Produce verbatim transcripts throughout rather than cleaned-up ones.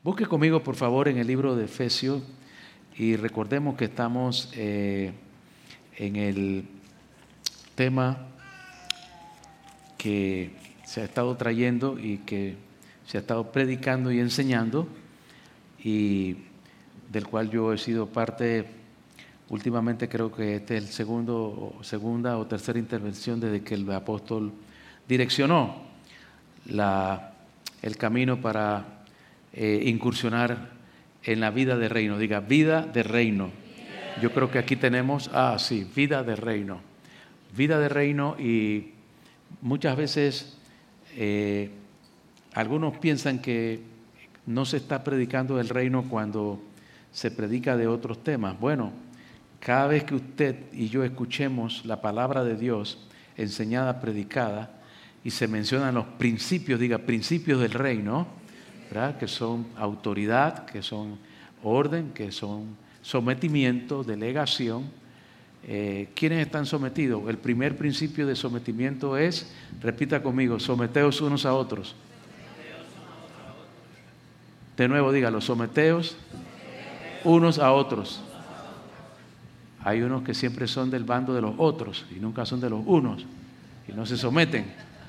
Busque conmigo, por favor, en el libro de Efesios y recordemos que estamos eh, en el tema que se ha estado trayendo y que se ha estado predicando y enseñando y del cual yo he sido parte. Últimamente creo que este es el segundo, segunda o tercera intervención desde que el apóstol direccionó la, el camino para eh, incursionar en la vida de reino. Diga, vida de reino. Yo creo que aquí tenemos, ah, sí, vida de reino. Vida de reino y muchas veces eh, algunos piensan que no se está predicando el reino cuando se predica de otros temas. Bueno, cada vez que usted y yo escuchemos la palabra de Dios enseñada, predicada, y se mencionan los principios, diga, principios del reino, ¿verdad? Que son autoridad, que son orden, que son sometimiento, delegación. Eh, ¿Quiénes están sometidos? El primer principio de sometimiento es, repita conmigo, someteos unos a otros. De nuevo, dígalo, someteos unos a otros. Hay unos que siempre son del bando de los otros y nunca son de los unos y no se someten.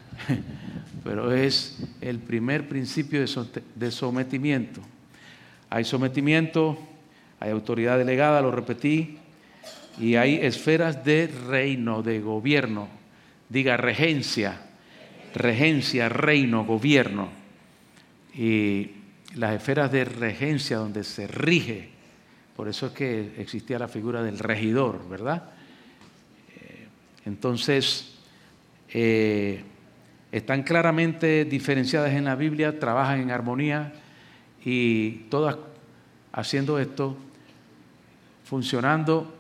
Pero es el primer principio de sometimiento. Hay sometimiento, hay autoridad delegada, lo repetí, y hay esferas de reino, de gobierno. Diga regencia, regencia, reino, gobierno. Y las esferas de regencia donde se rige. Por eso es que existía la figura del regidor, ¿verdad? Eh, entonces, eh, están claramente diferenciadas en la Biblia, trabajan en armonía y todas haciendo esto, funcionando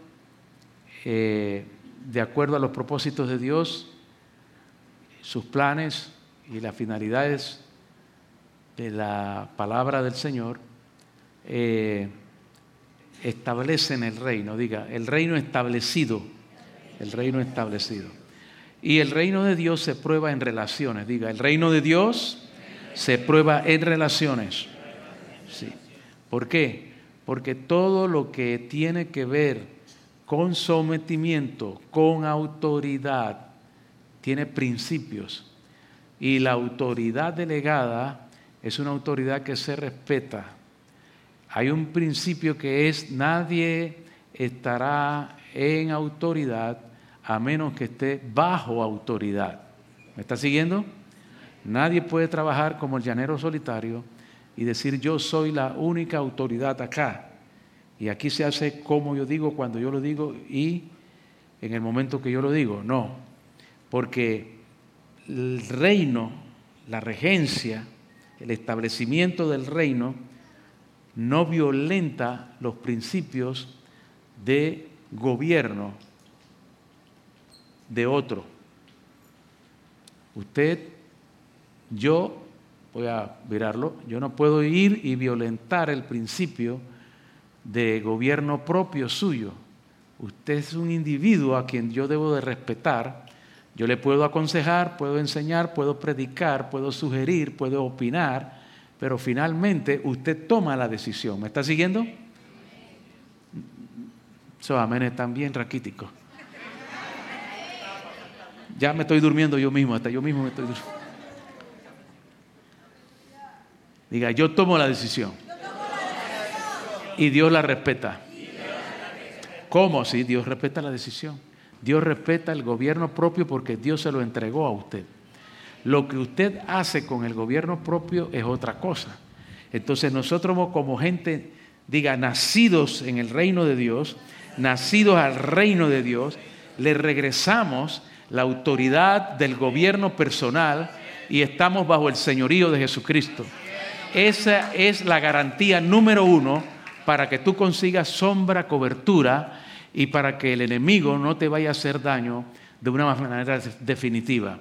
eh, de acuerdo a los propósitos de Dios, sus planes y las finalidades de la palabra del Señor. Eh, establecen el reino, diga, el reino establecido, el reino establecido. Y el reino de Dios se prueba en relaciones, diga, el reino de Dios se prueba en relaciones. Sí. ¿Por qué? Porque todo lo que tiene que ver con sometimiento, con autoridad, tiene principios. Y la autoridad delegada es una autoridad que se respeta. Hay un principio que es nadie estará en autoridad a menos que esté bajo autoridad. ¿Me está siguiendo? Nadie puede trabajar como el llanero solitario y decir yo soy la única autoridad acá. Y aquí se hace como yo digo, cuando yo lo digo y en el momento que yo lo digo. No, porque el reino, la regencia, el establecimiento del reino no violenta los principios de gobierno de otro. Usted, yo, voy a mirarlo, yo no puedo ir y violentar el principio de gobierno propio suyo. Usted es un individuo a quien yo debo de respetar. Yo le puedo aconsejar, puedo enseñar, puedo predicar, puedo sugerir, puedo opinar, pero finalmente usted toma la decisión. ¿Me está siguiendo? Esos amenes están bien raquíticos. Ya me estoy durmiendo yo mismo, hasta yo mismo me estoy durmiendo. Diga, yo tomo la decisión. Y Dios la respeta. ¿Cómo? Sí, Dios respeta la decisión. Dios respeta el gobierno propio porque Dios se lo entregó a usted. Lo que usted hace con el gobierno propio es otra cosa. Entonces nosotros como gente, diga, nacidos en el reino de Dios, nacidos al reino de Dios, le regresamos la autoridad del gobierno personal y estamos bajo el señorío de Jesucristo. Esa es la garantía número uno para que tú consigas sombra, cobertura y para que el enemigo no te vaya a hacer daño de una manera definitiva.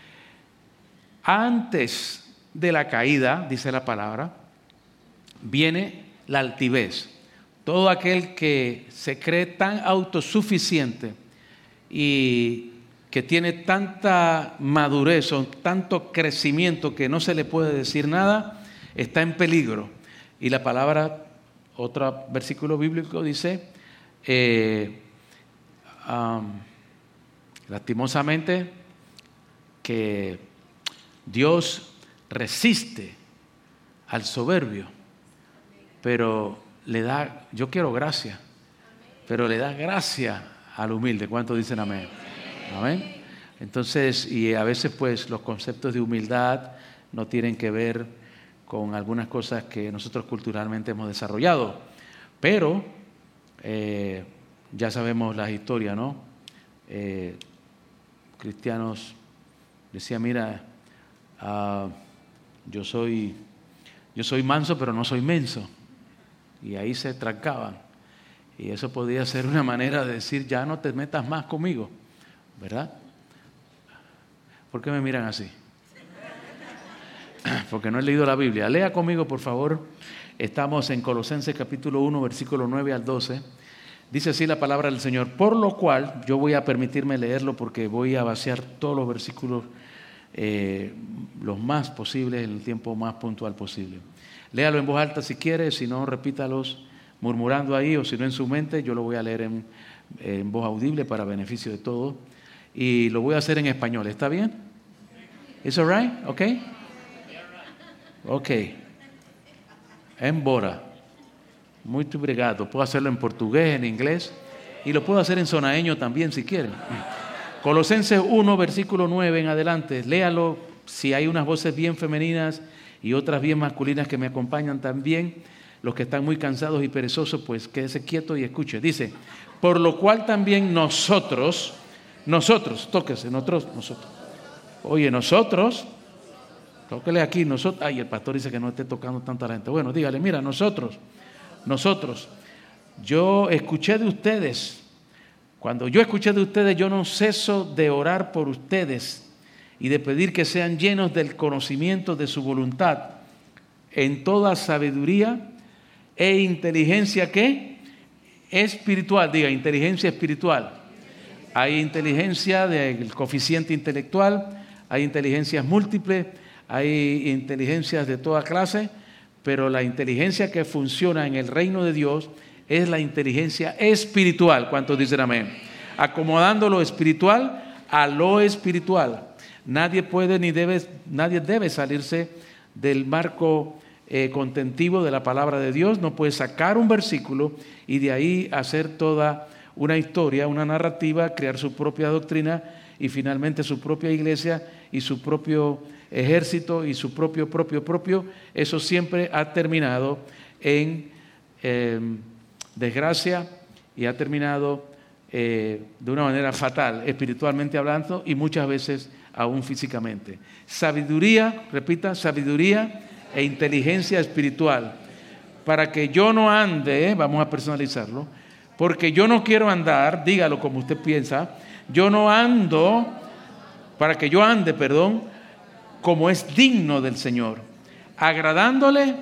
Antes de la caída, dice la palabra, viene la altivez. Todo aquel que se cree tan autosuficiente y que tiene tanta madurez o tanto crecimiento que no se le puede decir nada, está en peligro. Y la palabra, otro versículo bíblico dice, eh, um, lastimosamente, que Dios resiste al soberbio, pero le da, yo quiero gracia, pero le da gracia al humilde. ¿Cuántos dicen amén? Amén. Entonces, y a veces pues los conceptos de humildad no tienen que ver con algunas cosas que nosotros culturalmente hemos desarrollado, pero eh, ya sabemos la historia, ¿no? Eh, cristianos decían, mira, uh, yo soy, yo soy manso, pero no soy menso, y ahí se trancaban, y eso podía ser una manera de decir, ya no te metas más conmigo, ¿verdad? ¿Por qué me miran así? Porque no he leído la Biblia. Lea conmigo, por favor. Estamos en Colosenses capítulo uno, versículo nueve al doce. Dice así la palabra del Señor. Por lo cual, yo voy a permitirme leerlo porque voy a vaciar todos los versículos eh, los más posibles en el tiempo más puntual posible. Léalo en voz alta si quiere, si no, repítalos murmurando ahí, o si no en su mente. Yo lo voy a leer en, en voz audible para beneficio de todos. Y lo voy a hacer en español. ¿Está bien? ¿Is all right? ¿Ok? Ok. Embora. Muito obrigado. Puedo hacerlo en portugués, en inglés, y lo puedo hacer en sonaeño también si quieren. Colosenses uno, versículo nueve en adelante. Léalo. Si hay unas voces bien femeninas y otras bien masculinas que me acompañan también, los que están muy cansados y perezosos, pues quédese quieto y escuche. Dice, por lo cual también nosotros, nosotros, tóquese, nosotros, nosotros. Oye, nosotros, tóquele aquí, nosotros. Ay, el pastor dice que no esté tocando tanto a la gente. Bueno, dígale, mira, nosotros, nosotros, yo escuché de ustedes. Cuando yo escuché de ustedes, yo no ceso de orar por ustedes y de pedir que sean llenos del conocimiento de su voluntad, en toda sabiduría e inteligencia, ¿qué? Espiritual, diga, inteligencia espiritual. Hay inteligencia del coeficiente intelectual, hay inteligencias múltiples, hay inteligencias de toda clase, pero la inteligencia que funciona en el reino de Dios es la inteligencia espiritual. ¿Cuántos dicen amén? Acomodando lo espiritual a lo espiritual. Nadie puede ni debe, nadie debe salirse del marco eh, contentivo de la palabra de Dios. No puede sacar un versículo y de ahí hacer toda una historia, una narrativa, crear su propia doctrina y finalmente su propia iglesia y su propio ejército y su propio, propio, propio. Eso siempre ha terminado en eh, desgracia y ha terminado eh, de una manera fatal, espiritualmente hablando y muchas veces aún físicamente. Sabiduría, repita, sabiduría e inteligencia espiritual. Para que yo no ande, vamos a personalizarlo, porque yo no quiero andar, dígalo como usted piensa, yo no ando, para que yo ande, perdón, como es digno del Señor, agradándole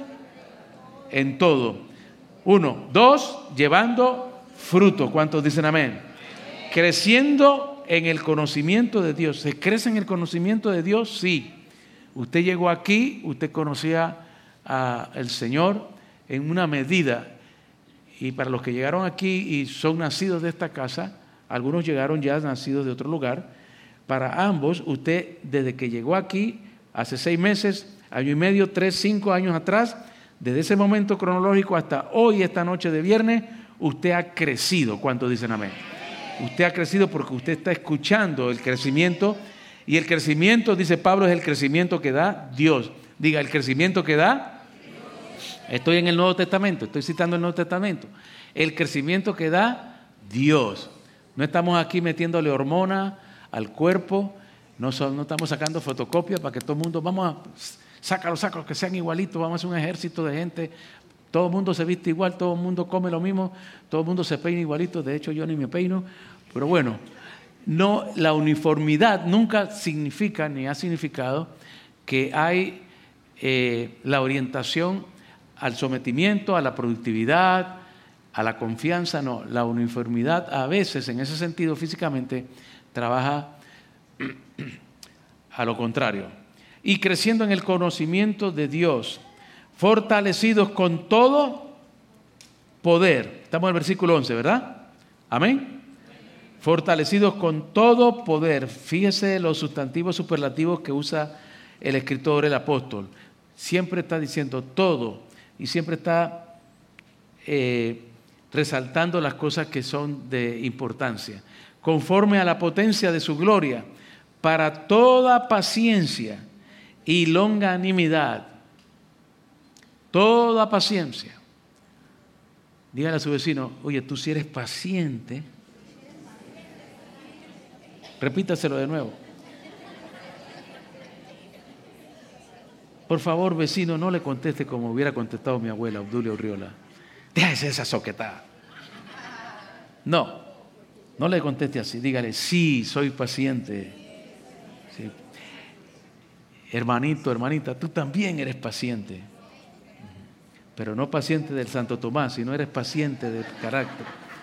en todo. Uno, dos, llevando fruto. ¿Cuántos dicen amén? Creciendo en el conocimiento de Dios. ¿Se crece en el conocimiento de Dios? Sí. Usted llegó aquí, usted conocía al Señor en una medida. Y para los que llegaron aquí y son nacidos de esta casa, algunos llegaron ya nacidos de otro lugar, para ambos, usted desde que llegó aquí, hace seis meses, año y medio, tres, cinco años atrás, desde ese momento cronológico hasta hoy, esta noche de viernes, usted ha crecido. ¿Cuántos dicen amén? Usted ha crecido porque usted está escuchando el crecimiento, y el crecimiento, dice Pablo, es el crecimiento que da Dios. Diga, el crecimiento que da Dios. Estoy en el Nuevo Testamento, estoy citando el Nuevo Testamento. El crecimiento que da Dios. No estamos aquí metiéndole hormona al cuerpo, no, son, no estamos sacando fotocopias para que todo el mundo, vamos a, sácalo, sácalo, que sean igualitos, vamos a hacer un ejército de gente. Todo el mundo se viste igual, todo el mundo come lo mismo, todo el mundo se peina igualito. De hecho, yo ni me peino. Pero bueno, no, la uniformidad nunca significa ni ha significado que hay eh, la orientación al sometimiento, a la productividad, a la confianza. No, la uniformidad a veces, en ese sentido, físicamente, trabaja a lo contrario. Y creciendo en el conocimiento de Dios, fortalecidos con todo poder. Estamos en el versículo once, ¿verdad? Amén. Fortalecidos con todo poder. Fíjese los sustantivos superlativos que usa el escritor, el apóstol. Siempre está diciendo todo y siempre está eh, resaltando las cosas que son de importancia. Conforme a la potencia de su gloria, para toda paciencia y longanimidad. Toda paciencia. Dígale a su vecino, oye, tú si eres paciente. Repítaselo de nuevo. Por favor, vecino, no le conteste como hubiera contestado mi abuela, Obdulio Urriola. Déjese esa soquetada. No, no le conteste así. Dígale, sí, soy paciente. Sí. Hermanito, hermanita, tú también eres paciente. Pero no paciente del Santo Tomás, sino eres paciente del carácter.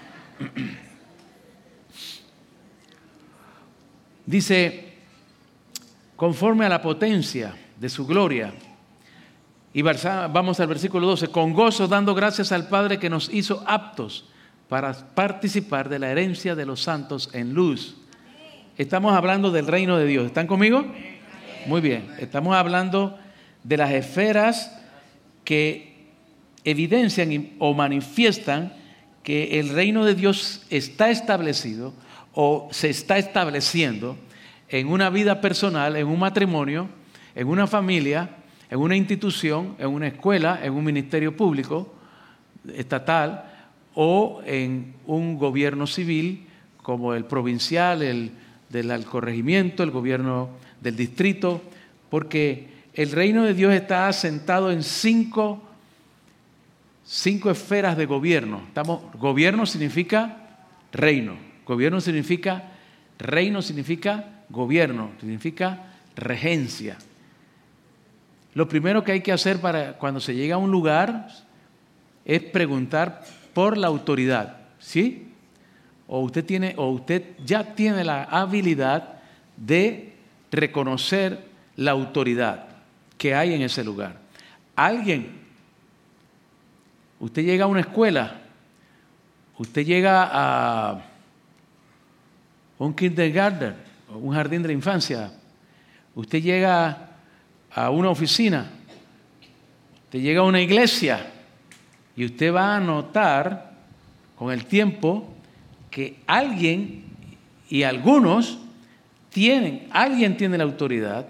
Dice, conforme a la potencia de su gloria. Y vamos al versículo doce. Con gozo dando gracias al Padre que nos hizo aptos para participar de la herencia de los santos en luz. Estamos hablando del reino de Dios. ¿Están conmigo? Muy bien. Estamos hablando de las esferas que evidencian o manifiestan que el reino de Dios está establecido o se está estableciendo en una vida personal, en un matrimonio, en una familia, en una institución, en una escuela, en un ministerio público, estatal, o en un gobierno civil como el provincial, el del corregimiento, el gobierno del distrito, porque el reino de Dios está asentado en cinco, cinco esferas de gobierno. Estamos, gobierno significa reino, gobierno significa, reino significa gobierno, significa regencia. Lo primero que hay que hacer para cuando se llega a un lugar es preguntar por la autoridad, ¿sí? O usted tiene, o usted ya tiene la habilidad de reconocer la autoridad que hay en ese lugar. Alguien, usted llega a una escuela, usted llega a un kindergarten, un jardín de la infancia, usted llega a una oficina, usted llega a una iglesia y usted va a notar con el tiempo que alguien y algunos tienen, alguien tiene la autoridad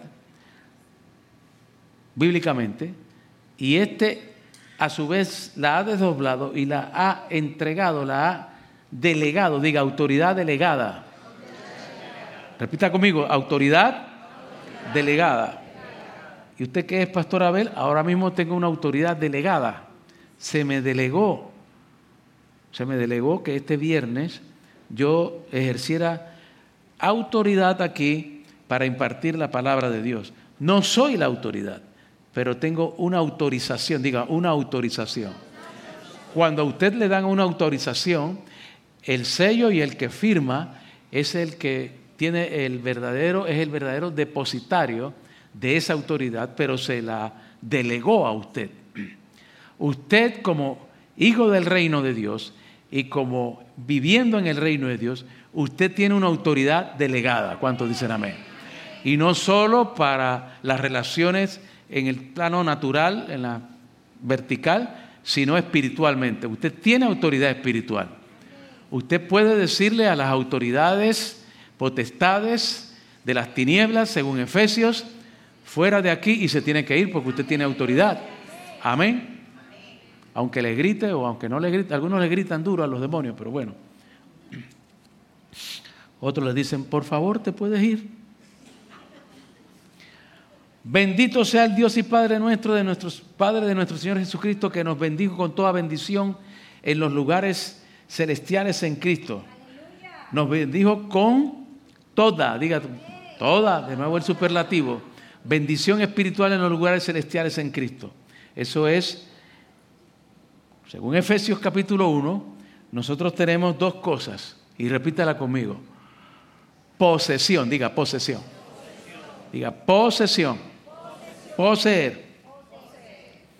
bíblicamente y este a su vez la ha desdoblado y la ha entregado, la ha delegado, diga autoridad delegada. Repita conmigo, autoridad delegada. ¿Y usted qué es, Pastor Abel? Ahora mismo tengo una autoridad delegada. Se me delegó, se me delegó que este viernes yo ejerciera autoridad aquí para impartir la palabra de Dios. No soy la autoridad, pero tengo una autorización, diga, una autorización. Cuando a usted le dan una autorización, el sello y el que firma es el que tiene el verdadero, es el verdadero depositario de esa autoridad, pero se la delegó a usted. Usted como hijo del reino de Dios y como viviendo en el reino de Dios, usted tiene una autoridad delegada. ¿Cuántos dicen amén? Y no solo para las relaciones en el plano natural, en la vertical, sino espiritualmente. Usted tiene autoridad espiritual. Usted puede decirle a las autoridades, potestades de las tinieblas, según Efesios, fuera de aquí y se tiene que ir porque usted tiene autoridad. Amén. Aunque le grite o aunque no le grite, algunos le gritan duro a los demonios, pero bueno. Otros les dicen, por favor, te puedes ir. Bendito sea el Dios y Padre nuestro, de nuestros Padre de nuestro Señor Jesucristo, que nos bendijo con toda bendición en los lugares celestiales en Cristo. Nos bendijo con toda, diga toda, de nuevo el superlativo, bendición espiritual en los lugares celestiales en Cristo. Eso es, según Efesios capítulo uno, nosotros tenemos dos cosas, y repítala conmigo. Posesión, diga posesión. Diga posesión. Poseer.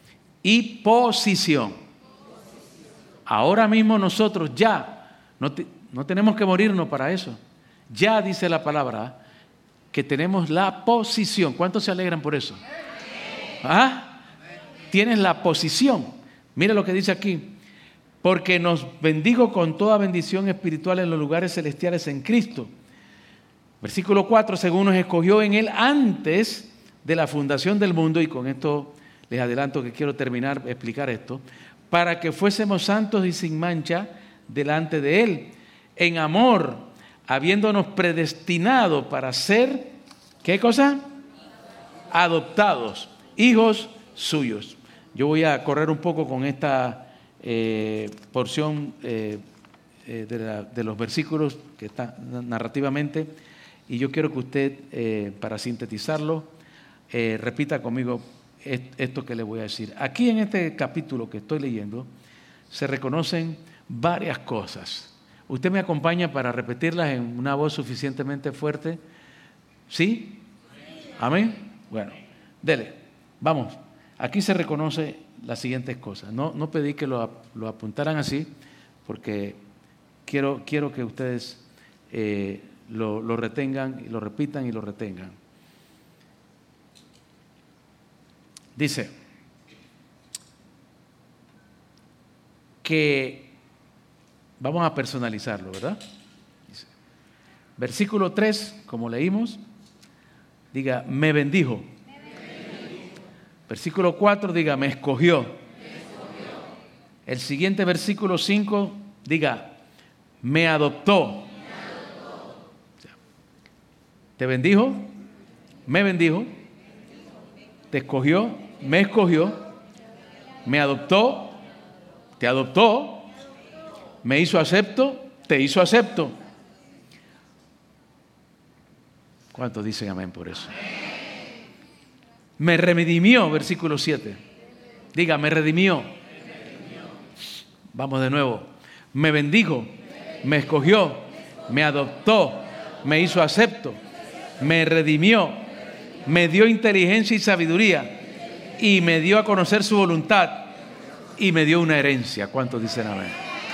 y posición. Ahora mismo nosotros ya, no, te, no tenemos que morirnos para eso. Ya dice la palabra que tenemos la posición. ¿Cuántos se alegran por eso? ¿Ah? Tienes la posición. Mira lo que dice aquí. Porque nos bendijo con toda bendición espiritual en los lugares celestiales en Cristo. Versículo cuatro, según nos escogió en Él antes de la fundación del mundo, y con esto les adelanto que quiero terminar de explicar esto, para que fuésemos santos y sin mancha delante de Él, en amor, habiéndonos predestinado para ser, ¿qué cosa? Adoptados, hijos suyos. Yo voy a correr un poco con esta eh, porción eh, eh, de, la, de los versículos que están narrativamente, y yo quiero que usted, eh, para sintetizarlo, eh, repita conmigo esto que le voy a decir. Aquí en este capítulo que estoy leyendo se reconocen varias cosas. ¿Usted me acompaña para repetirlas en una voz suficientemente fuerte? ¿Sí? ¿Amén? Bueno, dele, vamos. Aquí se reconoce las siguientes cosas. No, no pedí que lo, lo apuntaran así, porque quiero, quiero que ustedes eh, lo, lo retengan, y lo repitan y lo retengan. Dice que, vamos a personalizarlo, ¿verdad? Dice, versículo tres, como leímos, diga, me bendijo. Me bendijo. Versículo cuatro, diga, me escogió. Me escogió. El siguiente versículo cinco, diga, me adoptó. Me adoptó. Te bendijo, me bendijo, te escogió, me escogió, me adoptó, te adoptó, me hizo acepto, te hizo acepto. ¿Cuántos dicen amén por eso? Me redimió, versículo siete. Diga, me redimió. Vamos de nuevo. Me bendijo, me escogió, me adoptó, me hizo acepto, me redimió, me dio inteligencia y sabiduría, y me dio a conocer su voluntad, y me dio una herencia. ¿Cuántos dicen amén?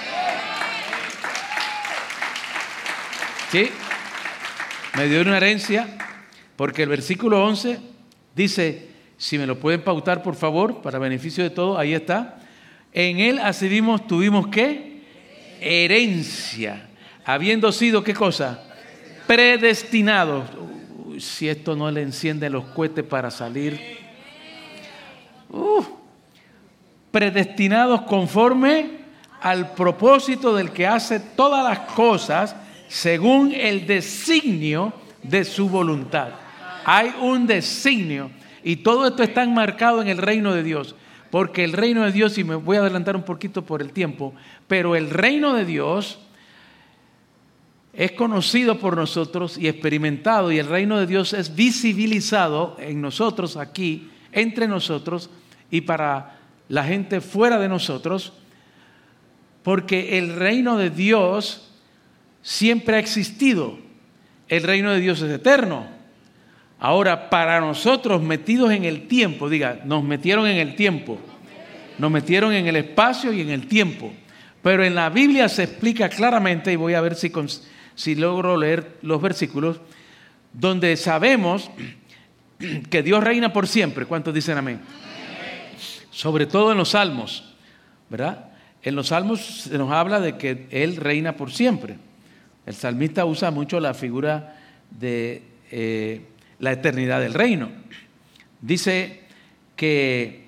¿Sí? Me dio una herencia, porque el versículo once dice, si me lo pueden pautar por favor, para beneficio de todos, ahí está. En él asimismo tuvimos ¿qué? Herencia, habiendo sido ¿qué cosa? Predestinados. Uy, si esto no le enciende los cohetes para salir. Uh, predestinados conforme al propósito del que hace todas las cosas según el designio de su voluntad. Hay un designio, y todo esto está enmarcado en el reino de Dios, porque el reino de Dios, y me voy a adelantar un poquito por el tiempo, pero el reino de Dios es conocido por nosotros y experimentado, y el reino de Dios es visibilizado en nosotros aquí, entre nosotros, y para la gente fuera de nosotros, porque el reino de Dios siempre ha existido. El reino de Dios es eterno. Ahora, para nosotros metidos en el tiempo, diga, nos metieron en el tiempo, nos metieron en el espacio y en el tiempo. Pero en la Biblia se explica claramente, y voy a ver si, con, si logro leer los versículos, donde sabemos que Dios reina por siempre. ¿Cuántos dicen amén? Sobre todo en los salmos, ¿verdad? En los salmos se nos habla de que Él reina por siempre. El salmista usa mucho la figura de eh, la eternidad del reino. Dice que,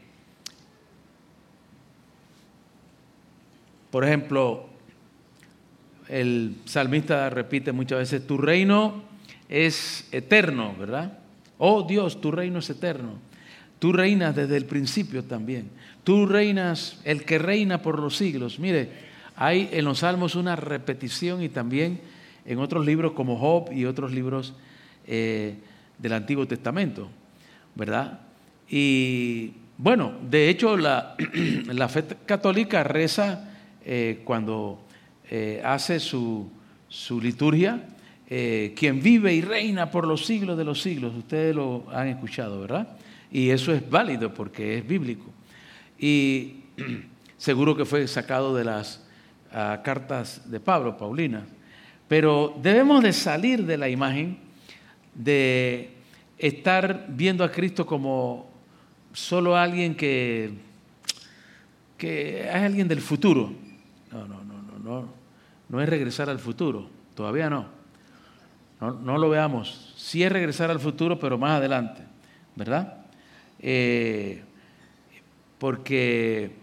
por ejemplo, el salmista repite muchas veces, tu reino es eterno, ¿verdad? Oh Dios, tu reino es eterno. Tú reinas desde el principio también. Tú reinas, el que reina por los siglos. Mire, hay en los Salmos una repetición, y también en otros libros como Job y otros libros eh, del Antiguo Testamento, ¿verdad? Y bueno, de hecho la, la fe católica reza eh, cuando eh, hace su, su liturgia, eh, quien vive y reina por los siglos de los siglos. Ustedes lo han escuchado, ¿verdad? Y eso es válido porque es bíblico. y seguro que fue sacado de las uh, cartas de Pablo, Paulina. Pero debemos de salir de la imagen de estar viendo a Cristo como solo alguien que, que es alguien del futuro. No, no, no, no, no, no es regresar al futuro, todavía no. No, no lo veamos. Sí es regresar al futuro, pero más adelante, ¿verdad? Eh, porque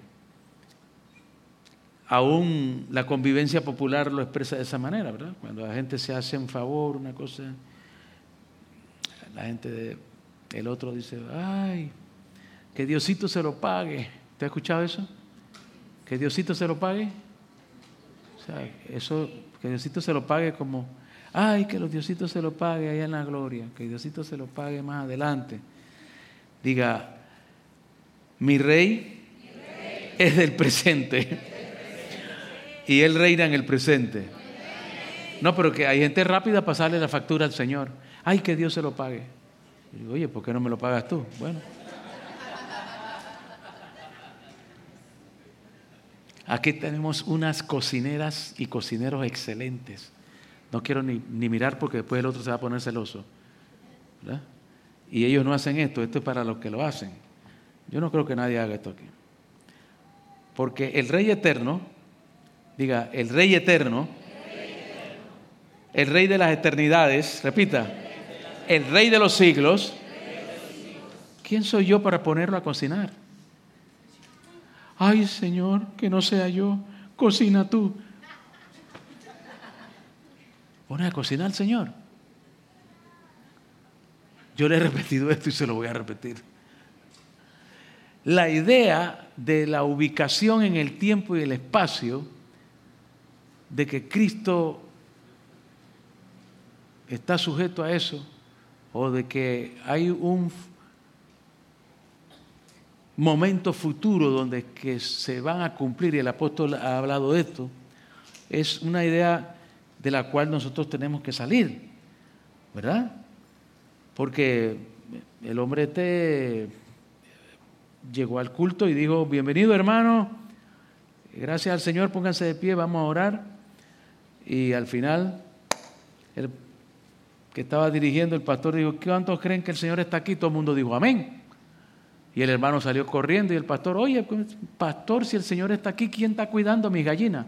aún la convivencia popular lo expresa de esa manera, ¿verdad? Cuando la gente se hace un favor, una cosa, la gente de, el otro dice, ay, que Diosito se lo pague. ¿Te has escuchado eso? Que Diosito se lo pague. O sea, eso, que Diosito se lo pague como, ay, que los Diositos se lo pague allá en la gloria, que Diosito se lo pague más adelante. Diga, mi rey, mi rey es del presente. Y Él reina en el presente. No, pero que hay gente rápida a pasarle la factura al Señor. Ay, que Dios se lo pague. Y digo, oye, ¿por qué no me lo pagas tú? Bueno. Aquí tenemos unas cocineras y cocineros excelentes. No quiero ni, ni mirar porque después el otro se va a poner celoso, ¿verdad? Y ellos no hacen esto, esto es para los que lo hacen. Yo no creo que nadie haga esto aquí. Porque el Rey Eterno, diga, el Rey Eterno, el Rey de las eternidades, repita, el Rey de los siglos, ¿quién soy yo para ponerlo a cocinar? Ay, Señor, que no sea yo, cocina tú. Pone a cocinar al Señor. Yo le he repetido esto y se lo voy a repetir. La idea de la ubicación en el tiempo y el espacio, de que Cristo está sujeto a eso, o de que hay un momento futuro donde que se van a cumplir, y el apóstol ha hablado de esto, es una idea de la cual nosotros tenemos que salir, ¿verdad? Porque el hombre este llegó al culto y dijo, bienvenido hermano, gracias al Señor, pónganse de pie, vamos a orar. Y al final, el que estaba dirigiendo, el pastor dijo, ¿cuántos creen que el Señor está aquí? Todo el mundo dijo, amén. Y el hermano salió corriendo y el pastor, oye, pastor, si el Señor está aquí, ¿quién está cuidando mis gallinas?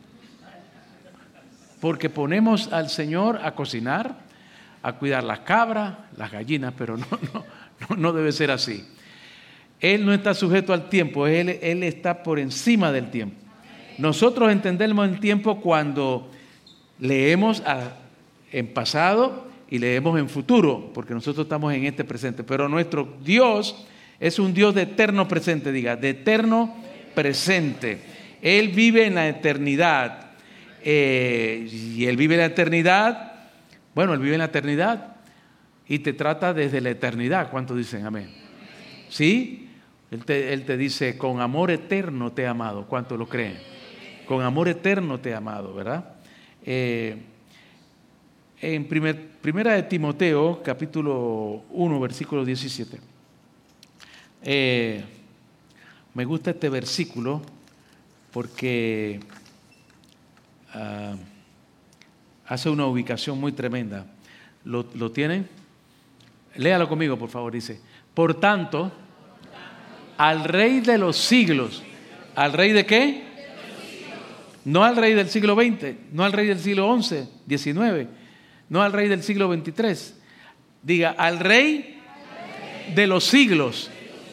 Porque ponemos al Señor a cocinar, a cuidar las cabras, las gallinas, pero no, no, no, no debe ser así. Él no está sujeto al tiempo, Él, él está por encima del tiempo. Nosotros entendemos el tiempo cuando leemos a, en pasado y leemos en futuro, porque nosotros estamos en este presente. Pero nuestro Dios es un Dios de eterno presente, diga, de eterno presente. Él vive en la eternidad. Eh, y Él vive en la eternidad. Bueno, Él vive en la eternidad y te trata desde la eternidad. ¿Cuántos dicen amén? ¿Sí? Él te, él te dice, con amor eterno te he amado. ¿Cuántos lo creen? Con amor eterno te he amado, ¿verdad? Eh, en primer, primera de Timoteo, capítulo uno, versículo diecisiete. Eh, me gusta este versículo porque uh, hace una ubicación muy tremenda. ¿Lo, lo tienen? Léalo conmigo, por favor. Dice, por tanto, al Rey de los siglos. ¿Al Rey de qué? No al Rey del siglo veinte, no al Rey del siglo once, diecinueve, no al Rey del siglo veintitrés. Diga, al Rey de los siglos.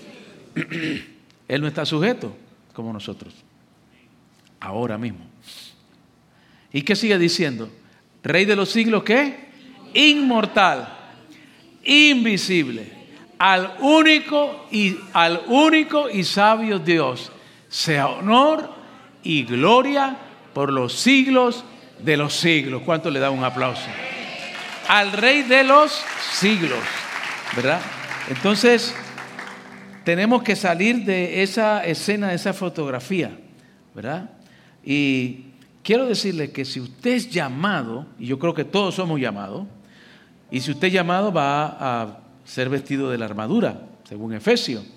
Él no está sujeto como nosotros. Ahora mismo. ¿Y qué sigue diciendo? Rey de los siglos, ¿qué? Inmortal, invisible, al único y al único y sabio Dios, sea honor y gloria por los siglos de los siglos. ¿Cuánto le da un aplauso? Al Rey de los siglos, ¿verdad? Entonces, tenemos que salir de esa escena, de esa fotografía, ¿verdad? Y quiero decirle que si usted es llamado, y yo creo que todos somos llamados, y si usted es llamado va a ser vestido de la armadura, según Efesios.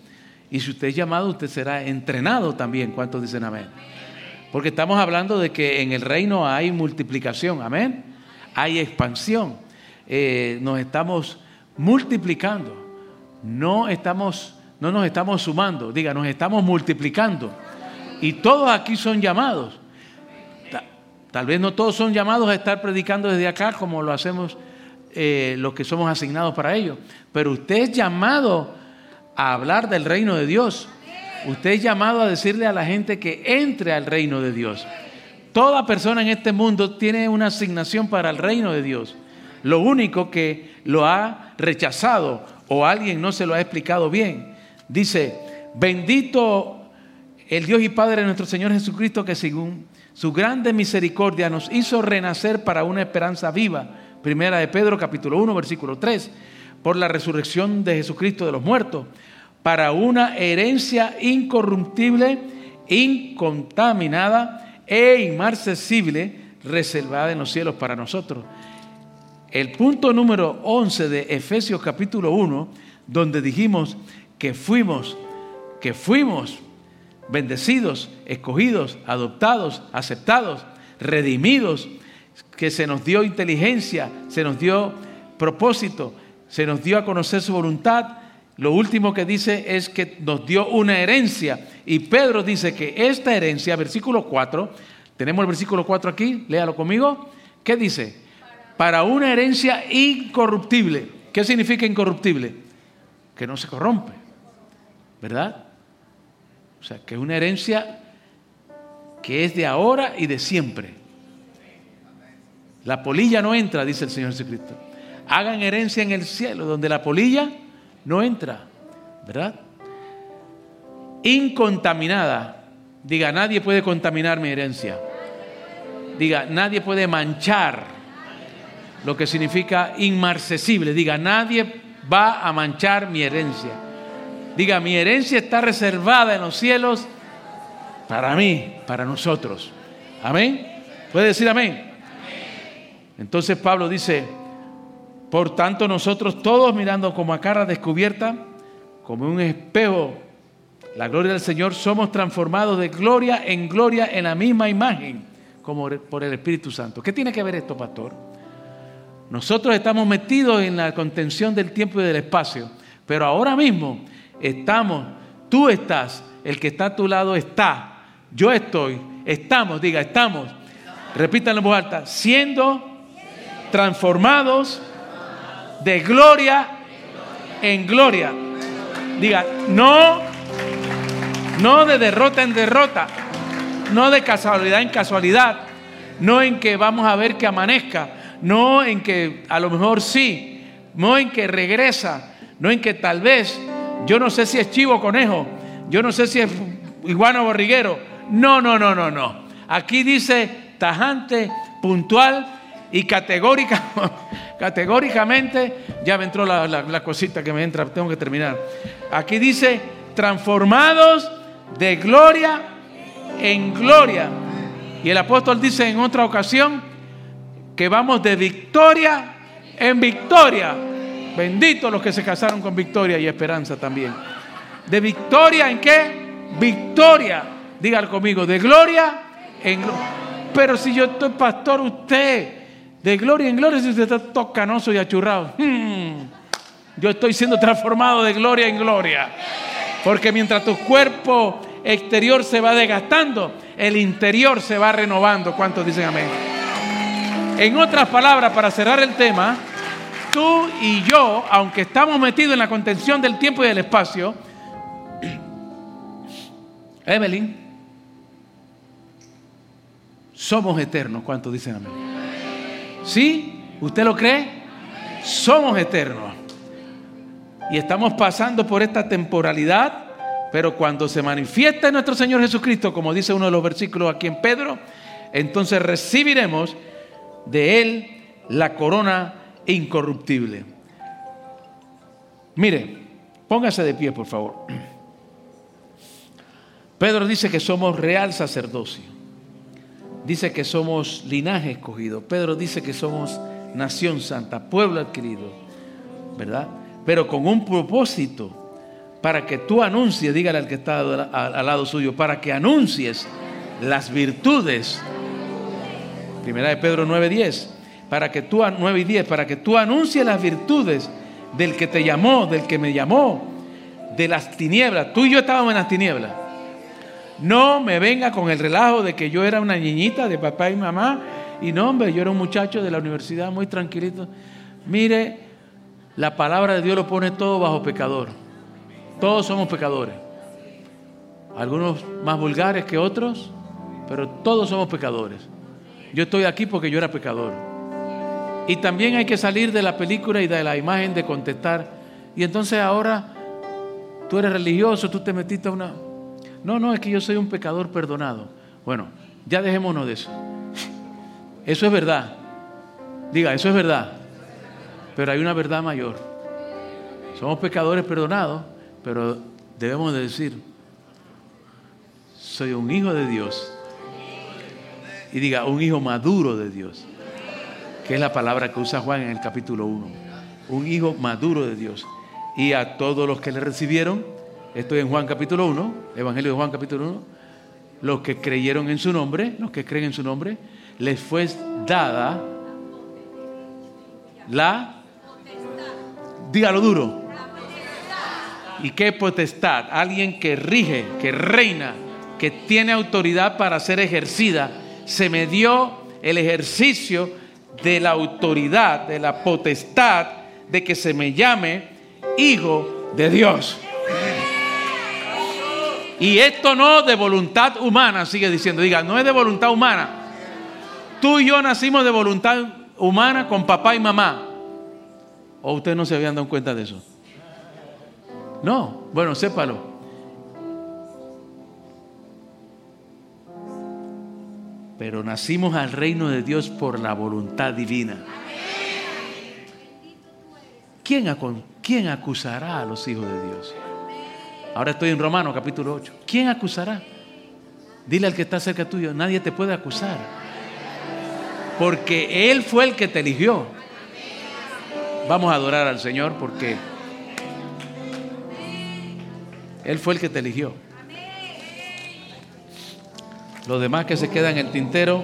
Y si usted es llamado, usted será entrenado también. ¿Cuántos dicen amén? Porque estamos hablando de que en el reino hay multiplicación, amén. Hay expansión. Eh, nos estamos multiplicando. No estamos, no nos estamos sumando. Diga, nos estamos multiplicando. Y todos aquí son llamados. Tal vez no todos son llamados a estar predicando desde acá como lo hacemos eh, los que somos asignados para ello. Pero usted es llamado a hablar del reino de Dios. Usted es llamado a decirle a la gente que entre al reino de Dios. Toda persona en este mundo tiene una asignación para el reino de Dios. Lo único que lo ha rechazado o alguien no se lo ha explicado bien. Dice, bendito el Dios y Padre de nuestro Señor Jesucristo, que según su grande misericordia nos hizo renacer para una esperanza viva. Primera de Pedro, capítulo uno, versículo tres. Por la resurrección de Jesucristo de los muertos, para una herencia incorruptible, incontaminada e inmarcesible, reservada en los cielos para nosotros. El punto número once de Efesios capítulo uno, donde dijimos que fuimos, que fuimos bendecidos, escogidos, adoptados, aceptados, redimidos, que se nos dio inteligencia, se nos dio propósito, se nos dio a conocer su voluntad. Lo último que dice es que nos dio una herencia. Y Pedro dice que esta herencia, versículo cuatro, tenemos el versículo cuatro aquí, léalo conmigo. ¿Qué dice? Para una herencia incorruptible. ¿Qué significa incorruptible? Que no se corrompe, ¿verdad? O sea, que es una herencia que es de ahora y de siempre. La polilla no entra, dice el Señor Jesucristo. Hagan herencia en el cielo, donde la polilla no entra, ¿verdad? Incontaminada. Diga, nadie puede contaminar mi herencia. Diga, nadie puede manchar, lo que significa inmarcesible. Diga, nadie va a manchar mi herencia. Diga, mi herencia está reservada en los cielos para mí, para nosotros. ¿Amén? ¿Puede decir amén? Amén. Entonces Pablo dice, por tanto nosotros todos mirando como a cara descubierta, como un espejo, la gloria del Señor, somos transformados de gloria en gloria en la misma imagen, como por el Espíritu Santo. ¿Qué tiene que ver esto, pastor? Nosotros estamos metidos en la contención del tiempo y del espacio, pero ahora mismo estamos, tú estás, el que está a tu lado está, yo estoy, estamos, diga, estamos, repítanlo en voz alta, siendo transformados de gloria en gloria. Diga, no, no de derrota en derrota, no de casualidad en casualidad, no en que vamos a ver que amanezca, no en que a lo mejor sí, no en que regresa, no en que tal vez, yo no sé si es chivo o conejo, yo no sé si es iguana o borriguero. No, no, no, no, no. Aquí dice tajante, puntual y categórica, categóricamente, ya me entró la, la, la cosita que me entra, tengo que terminar. Aquí dice transformados de gloria en gloria. Y el apóstol dice en otra ocasión que vamos de victoria en victoria. Benditos los que se casaron con victoria y esperanza también. ¿De victoria en qué? Victoria. Dígalo conmigo, de gloria en gloria. Pero si yo estoy pastor, usted, de gloria en gloria, si usted está todo canoso y achurrado. Hmm. Yo estoy siendo transformado de gloria en gloria. Porque mientras tu cuerpo exterior se va desgastando, el interior se va renovando. ¿Cuántos dicen amén? En otras palabras, para cerrar el tema, tú y yo, aunque estamos metidos en la contención del tiempo y del espacio, Evelyn, somos eternos. ¿Cuántos dicen amén? ¿Sí? ¿Usted lo cree? Somos eternos. Y estamos pasando por esta temporalidad, pero cuando se manifiesta en nuestro Señor Jesucristo, como dice uno de los versículos aquí en Pedro, entonces recibiremos de Él la corona incorruptible. Mire, póngase de pie, por favor. Pedro dice que somos real sacerdocio. Dice que somos linaje escogido. Pedro dice que somos nación santa, pueblo adquirido, ¿verdad? Pero con un propósito, para que tú anuncies, dígale al que está al, al lado suyo, para que anuncies las virtudes. Primera de Pedro nueve diez, para que tú, nueve y diez, para que tú anuncies las virtudes del que te llamó, del que me llamó, de las tinieblas. Tú y yo estábamos en las tinieblas. No me venga con el relajo de que yo era una niñita de papá y mamá, y no, hombre, yo era un muchacho de la universidad muy tranquilito. Mire, la palabra de Dios lo pone todo bajo pecador. Todos somos pecadores. Algunos más vulgares que otros, pero todos somos pecadores. Yo estoy aquí porque yo era pecador. Y también hay que salir de la película y de la imagen de contestar. Y entonces ahora tú eres religioso, tú te metiste a una... No, no, es que yo soy un pecador perdonado. Bueno, ya dejémonos de eso. Eso es verdad. Diga, eso es verdad. Pero hay una verdad mayor. Somos pecadores perdonados, pero debemos de decir, soy un hijo de Dios. Y diga, un hijo maduro de Dios, que es la palabra que usa Juan en el capítulo uno. Un hijo maduro de Dios. Y a todos los que le recibieron, estoy en Juan capítulo uno, Evangelio de Juan capítulo uno, los que creyeron en su nombre, los que creen en su nombre, les fue dada la potestad. Dígalo duro. ¿Y qué potestad? Alguien que rige, que reina, que tiene autoridad para ser ejercida. Se me dio el ejercicio de la autoridad, de la potestad, de que se me llame hijo de Dios. Y esto no de voluntad humana, sigue diciendo, diga, no es de voluntad humana. Tú y yo nacimos de voluntad humana con papá y mamá. ¿O ustedes no se habían dado cuenta de eso? No, bueno, sépalo. Pero nacimos al reino de Dios por la voluntad divina. ¿Quién, quién acusará a los hijos de Dios? Ahora estoy en Romanos capítulo ocho. ¿Quién acusará? Dile al que está cerca tuyo, nadie te puede acusar. Porque Él fue el que te eligió. Vamos a adorar al Señor porque Él fue el que te eligió. Los demás que se quedan en el tintero,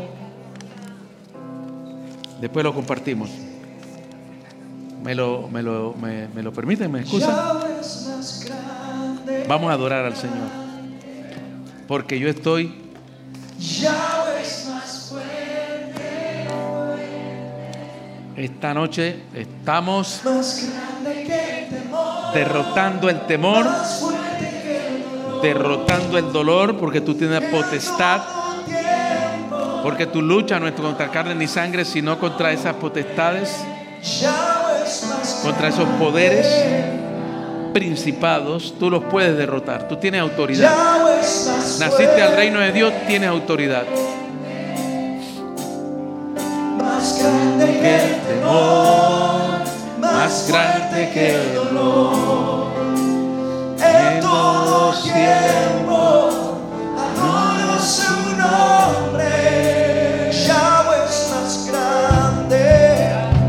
después lo compartimos. ¿Me lo, me lo, me, me lo permiten? ¿Me excusan? Vamos a adorar al Señor. Porque yo estoy... Esta noche estamos derrotando el temor, derrotando el dolor, porque tú tienes potestad, porque tu lucha no es contra carne ni sangre, sino contra esas potestades, contra esos poderes, principados. Tú los puedes derrotar, tú tienes autoridad. Naciste al reino de Dios, tienes autoridad. Más grande que el temor, más grande que el dolor. En todo tiempo, adoro su nombre. Yahweh es más grande.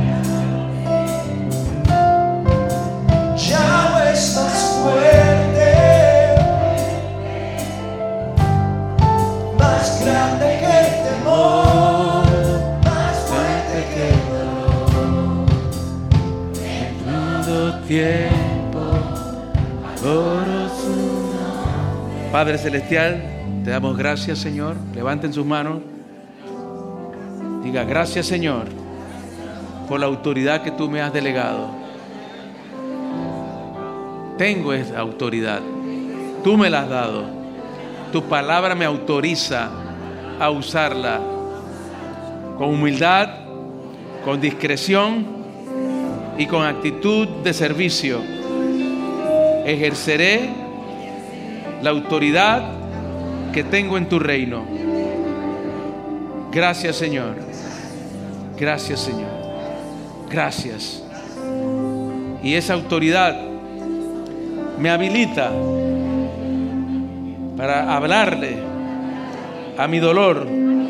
Yahweh es más fuerte. Más grande que el temor. Tiempo, adoro su nombre. Padre Celestial, te damos gracias, Señor. Levanten sus manos. Diga, gracias, Señor, por la autoridad que tú me has delegado. Tengo esa autoridad. Tú me la has dado. Tu palabra me autoriza a usarla con humildad, con discreción y con actitud de servicio. Ejerceré la autoridad que tengo en tu reino. Gracias, Señor. Gracias, Señor. Gracias. Y esa autoridad me habilita para hablarle a mi dolor,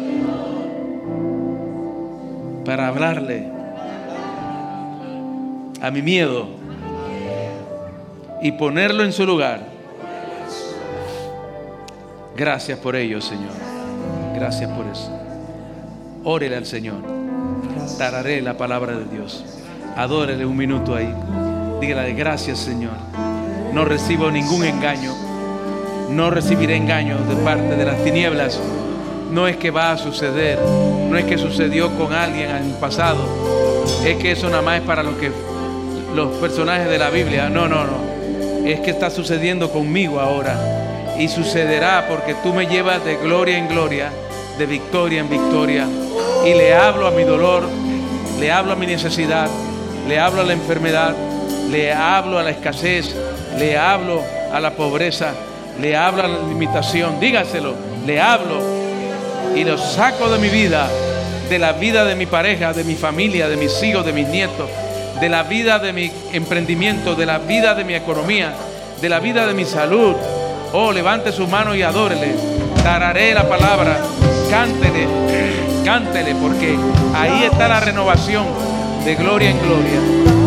para hablarle a mi miedo y ponerlo en su lugar. Gracias por ello, Señor. Gracias por eso. Órele al Señor. Tararé la palabra de Dios. Adórele un minuto ahí. Dígale gracias, Señor. No recibo ningún engaño. No recibiré engaño de parte de las tinieblas. No es que va a suceder. No es que sucedió con alguien en el pasado. Es que eso nada más es para los que los personajes de la Biblia. No, no, no. Es que está sucediendo conmigo ahora. Y sucederá porque tú me llevas de gloria en gloria, de victoria en victoria. Y le hablo a mi dolor, le hablo a mi necesidad, le hablo a la enfermedad, le hablo a la escasez, le hablo a la pobreza, le hablo a la limitación. Dígaselo, le hablo y lo saco de mi vida, de la vida de mi pareja, de mi familia, de mis hijos, de mis nietos, de la vida de mi emprendimiento, de la vida de mi economía, de la vida de mi salud. Oh, levante su mano y adórele. Tararé la palabra. Cántele, cántele, porque ahí está la renovación de gloria en gloria.